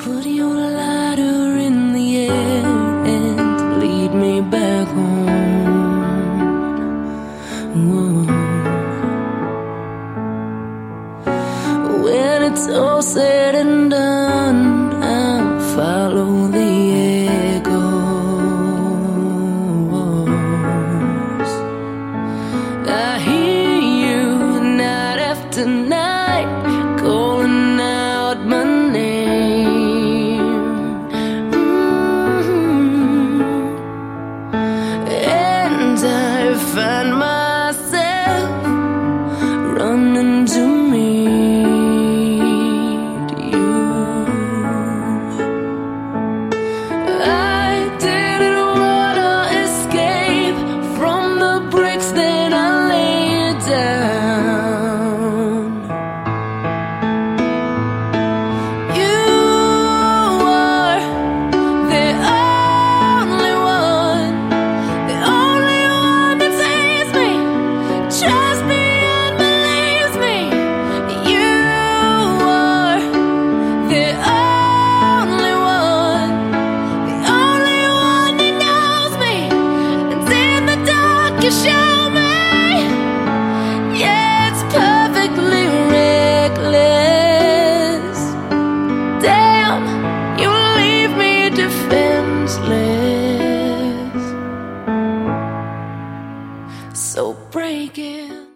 Put your lighter in the air and lead me back home. Whoa. When it's all said and done, I'll follow the echoes. I hear you night after night calling out my name. And I find myself running to meet you. I didn't wanna escape from the bricks that I laid down. You are the only one that saves me, trusts me and believes me. You are the only one that knows me, and in the dark you shine.